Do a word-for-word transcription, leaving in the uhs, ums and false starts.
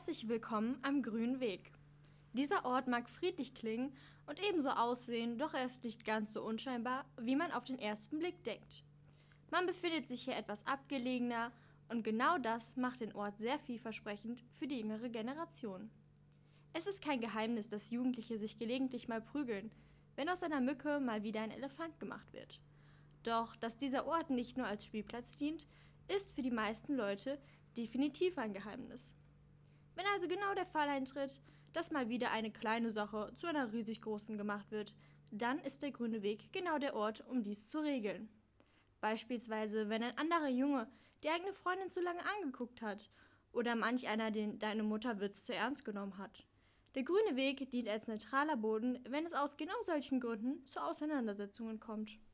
Herzlich willkommen am Grünen Weg. Dieser Ort mag friedlich klingen und ebenso aussehen, doch er ist nicht ganz so unscheinbar, wie man auf den ersten Blick denkt. Man befindet sich hier etwas abgelegener und genau das macht den Ort sehr vielversprechend für die jüngere Generation. Es ist kein Geheimnis, dass Jugendliche sich gelegentlich mal prügeln, wenn aus einer Mücke mal wieder ein Elefant gemacht wird. Doch dass dieser Ort nicht nur als Spielplatz dient, ist für die meisten Leute definitiv ein Geheimnis. Wenn also genau der Fall eintritt, dass mal wieder eine kleine Sache zu einer riesig großen gemacht wird, dann ist der Grüne Weg genau der Ort, um dies zu regeln. Beispielsweise, wenn ein anderer Junge die eigene Freundin zu lange angeguckt hat oder manch einer den Deine Mutter Witz zu ernst genommen hat. Der Grüne Weg dient als neutraler Boden, wenn es aus genau solchen Gründen zu Auseinandersetzungen kommt.